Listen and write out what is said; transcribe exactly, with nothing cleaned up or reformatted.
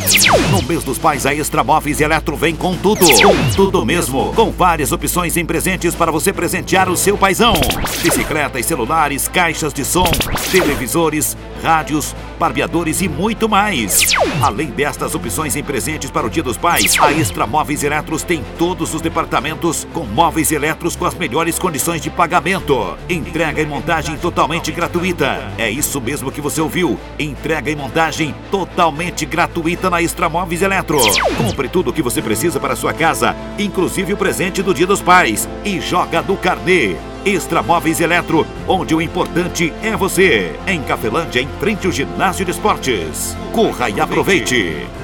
No mês dos pais, a Extra Móveis e Eletro vem com tudo. Com tudo mesmo. Com várias opções em presentes para você presentear o seu paizão. Bicicletas, celulares, caixas de som, televisores, rádios, barbeadores e muito mais. Além destas opções em presentes para o Dia dos Pais, a Extra Móveis e Eletros tem todos os departamentos com móveis e eletros com as melhores condições de pagamento. Entrega e montagem totalmente gratuita. É isso mesmo que você ouviu. Entrega e montagem totalmente gratuita na Extra Móveis e Eletro. Compre tudo o que você precisa para a sua casa, inclusive o presente do Dia dos Pais, e joga no carnê. Extra Móveis e Eletro, onde o importante é você. Em Cafelândia, em frente ao Ginásio de Esportes. Corra e aproveite.